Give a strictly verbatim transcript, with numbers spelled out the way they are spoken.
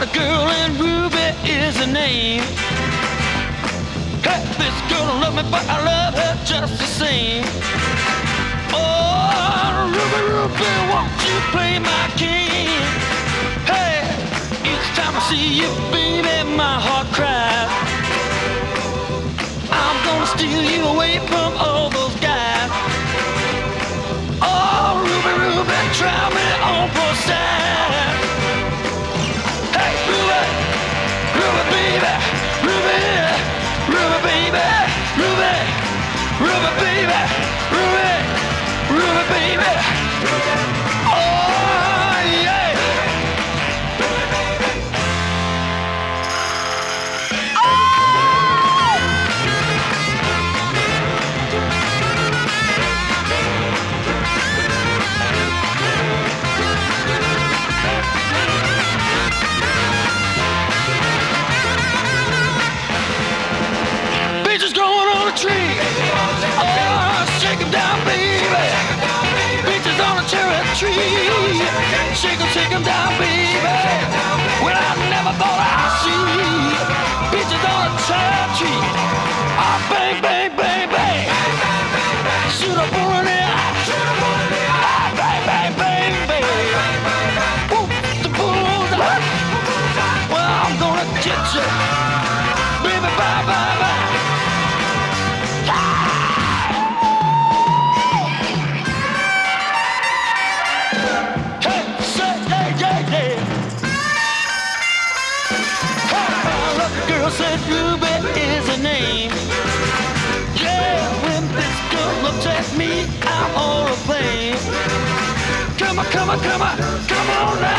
got a girl and Ruby is her name. Hey, this girl don't love me, but I love her just the same. Oh, Ruby, Ruby, won't you play my game? Hey, each time I see you, baby, my heart cries. I'm gonna steal you away from all those guys. Oh, Ruby, Ruby, try me on for side. Hey, Ruby, Ruby, baby, Ruby, Ruby, baby, Ruby, Ruby, baby, Ruby, Ruby, baby. Oh, yeah. Peaches growing on a tree. Oh, shake 'em down, baby. Peaches on a cherry tree. Shake 'em, shake 'em down, baby. Well, I never thought I'd see peaches on a cherry tree. Oh, bang, bang, bang, bang. Shoot a bull in the eye. Ah, bang, bang, bang, bang. Whoop, the bull's eye. Well, I'm gonna get you. Baby, bye, bye, bye. Hey, say, yeah, yeah, yeah. Hey, my lucky girl said Ruby is her name. Yeah, when this girl looks at me, I'm all aflame. Come on, come on, come on, come on now.